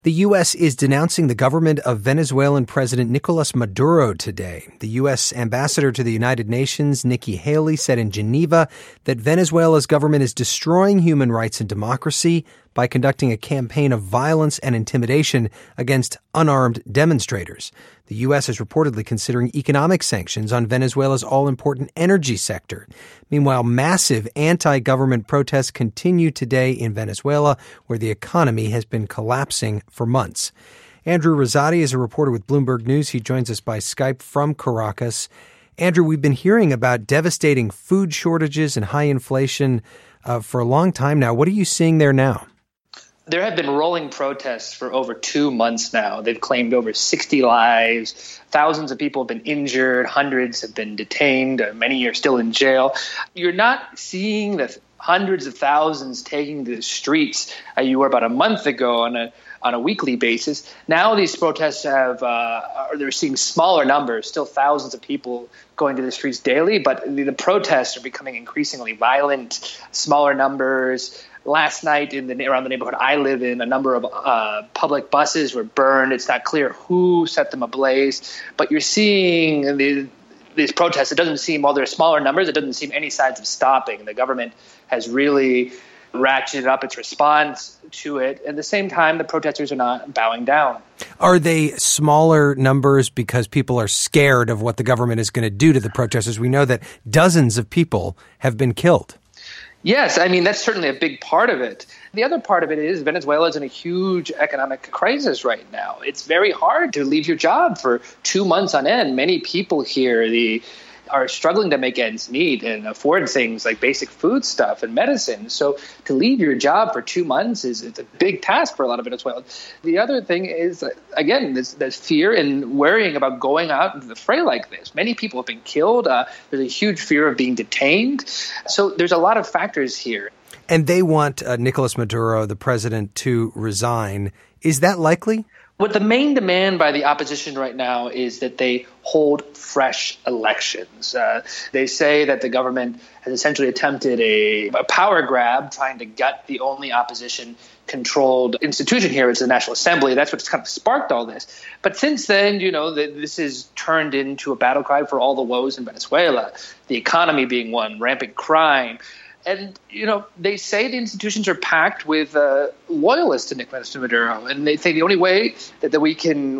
The U.S. is denouncing the government of Venezuelan President Nicolas Maduro today. The U.S. ambassador to the United Nations, Nikki Haley, said in Geneva that Venezuela's government is destroying human rights and democracy by conducting a campaign of violence and intimidation against unarmed demonstrators. The U.S. is reportedly considering economic sanctions on Venezuela's all-important energy sector. Meanwhile, massive anti-government protests continue today in Venezuela, where the economy has been collapsing for months. Andrew Rosati is a reporter with Bloomberg News. He joins us by Skype from Caracas. Andrew, we've been hearing about devastating food shortages and high inflation for a long time now. What are you seeing there now? There have been rolling protests for over 2 months now. They've claimed over 60 lives. Thousands of people have been injured. Hundreds have been detained. Many are still in jail. You're not seeing the hundreds of thousands taking to the streets you were about a month ago on a weekly basis. Now these protests they're seeing smaller numbers, still thousands of people going to the streets daily, but the protests are becoming increasingly violent, smaller numbers. Last night around the neighborhood I live in, a number of public buses were burned. It's not clear who set them ablaze, but you're seeing these protests. It doesn't seem, while there are smaller numbers, it doesn't seem any signs of stopping. The government has really ratcheted up its response to it. At the same time, the protesters are not bowing down. Are they smaller numbers because people are scared of what the government is going to do to the protesters? We know that dozens of people have been killed. Yes, I mean, that's certainly a big part of it. The other part of it is Venezuela is in a huge economic crisis right now. It's very hard to leave your job for 2 months on end. Many people here are struggling to make ends meet and afford things like basic food stuff and medicine. So to leave your job for 2 months is a big task for a lot of Venezuelans. The other thing is, again, there's fear and worrying about going out into the fray like this. Many people have been killed. There's a huge fear of being detained. So there's a lot of factors here. And they want Nicolas Maduro, the president, to resign. Is that likely? What the main demand by the opposition right now is that they hold fresh elections. They say that the government has essentially attempted a power grab, trying to gut the only opposition-controlled institution here. It's the National Assembly. That's what's kind of sparked all this. But since then, this has turned into a battle cry for all the woes in Venezuela, the economy being one, rampant crime. And, they say the institutions are packed with loyalists to Nicolas Maduro. And they say the only way that we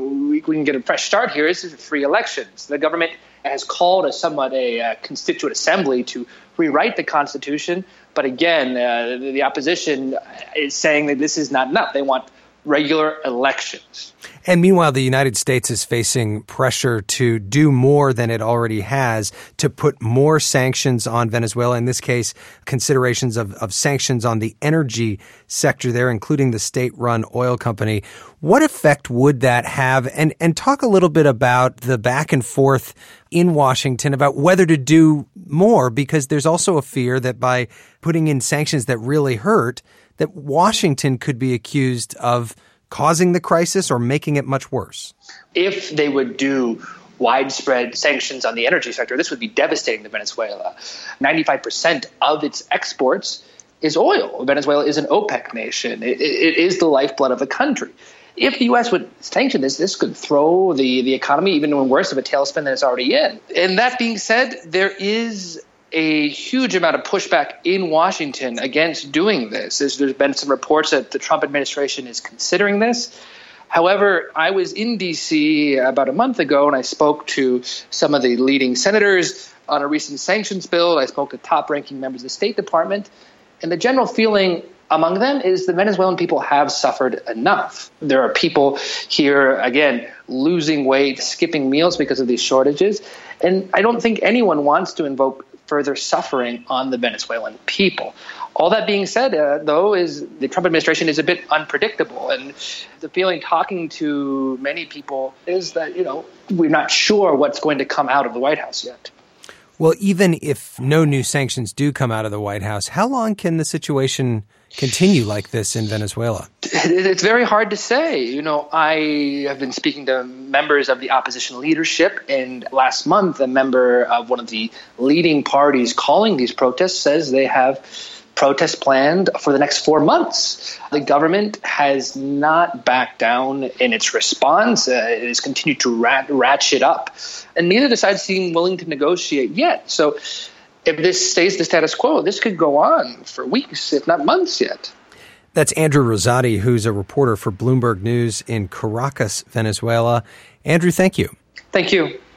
can get a fresh start here is free elections. The government has called a constituent assembly to rewrite the Constitution. But again, the opposition is saying that this is not enough. They want regular elections. And meanwhile, the United States is facing pressure to do more than it already has, to put more sanctions on Venezuela. In this case, considerations of sanctions on the energy sector there, including the state-run oil company. What effect would that have? And talk a little bit about the back and forth in Washington about whether to do more, because there's also a fear that by putting in sanctions that really hurt, that Washington could be accused of causing the crisis or making it much worse. If they would do widespread sanctions on the energy sector, this would be devastating to Venezuela. 95% of its exports is oil. Venezuela is an OPEC nation. It is the lifeblood of the country. If the U.S. would sanction this could throw the economy even in worse of a tailspin than it's already in. And that being said, there is a huge amount of pushback in Washington against doing this. There's been some reports that the Trump administration is considering this. However, I was in D.C. about a month ago, and I spoke to some of the leading senators on a recent sanctions bill. I spoke to top-ranking members of the State Department, and the general feeling among them is the Venezuelan people have suffered enough. There are people here, again, losing weight, skipping meals because of these shortages, and I don't think anyone wants to invoke further suffering on the Venezuelan people. All that being said, though, is the Trump administration is a bit unpredictable. And the feeling talking to many people is that, we're not sure what's going to come out of the White House yet. Well, even if no new sanctions do come out of the White House, how long can the situation continue like this in Venezuela? It's very hard to say. I have been speaking to members of the opposition leadership, and last month a member of one of the leading parties calling these protests says they have protests planned for the next 4 months. The government has not backed down in its response. It has continued to ratchet up, and neither the side seem willing to negotiate yet. So if this stays the status quo, this could go on for weeks, if not months yet. That's Andrew Rosati, who's a reporter for Bloomberg News in Caracas, Venezuela. Andrew, thank you. Thank you.